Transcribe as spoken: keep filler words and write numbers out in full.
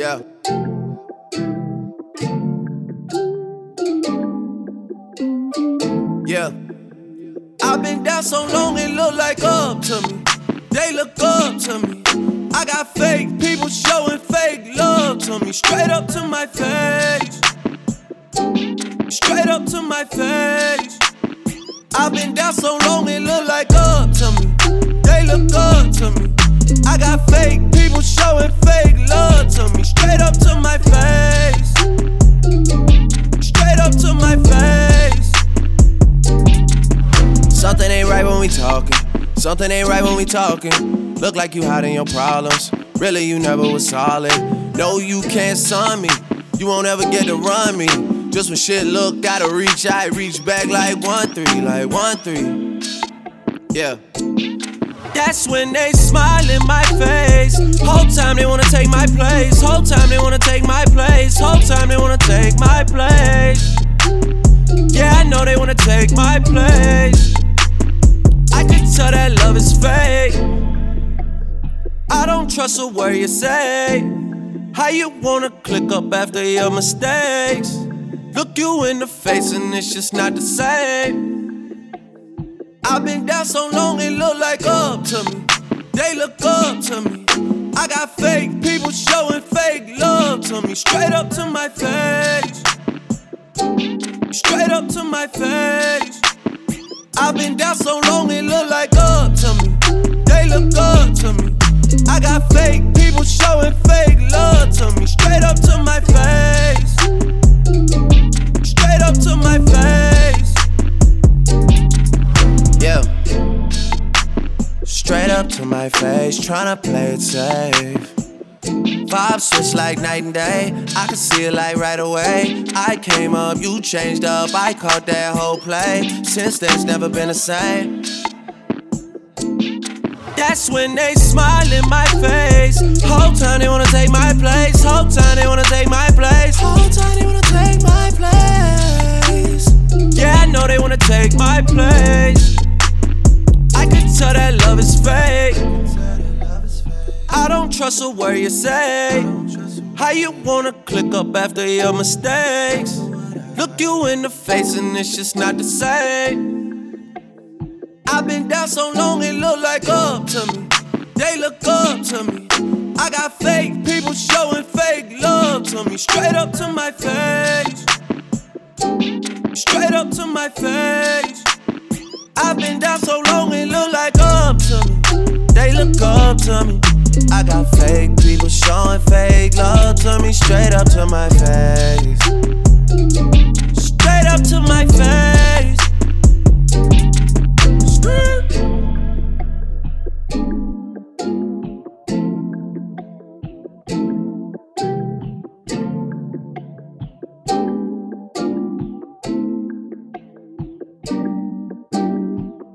Yeah. Yeah. I've been down so long it look like up to me. They look up to me. I got fake people showing fake love to me. Straight up to my face. Straight up to my face. I've been down so long it look like up to me. They look up to me. I got fake people showing fake love to me. Straight up to my face. Straight up to my face. Something ain't right when we talking. Something ain't right when we talking. Look like you hiding your problems. Really, you never was solid. No, you can't son me. You won't ever get to run me. Just when shit look, gotta reach, I reach back like one three, like one three. Yeah. That's when they smile in my face. Whole time they wanna take my place. Whole time they wanna take my place. Whole time they wanna take my place. Yeah, I know they wanna take my place. I can tell that love is fake. I don't trust a word you say. How you wanna click up after your mistakes? Look you in the face and it's just not the same. I've been down so long it look like up to me. They look up to me. I got fake people showing fake love to me. Straight up to my face. Straight up to my face. I've been down so long it look like up to me. They look up to me. I got fake people showing fake love to me. Straight up to my face. Straight up to my face. Yeah. Straight up to my face, tryna play it safe. Vibes switch like night and day. I can see it like right away. I came up, you changed up. I caught that whole play. Since then it's never been the same. That's when they smile in my face. Whole time they wanna take my place. Whole time they wanna take my place. Whole time they wanna take my place. Yeah, I know they wanna take my place. I can tell that love is fake. I don't trust a word you say. How you wanna click up after your mistakes? Look you in the face and it's just not the same. I've been down so long it look like up to me. They look up to me. I got fake people showing fake love to me. Straight up to my face. Straight up to my face. I've been down so long it look like up to me. They look up to me. I got fake people showing fake love to me. Straight up to my face.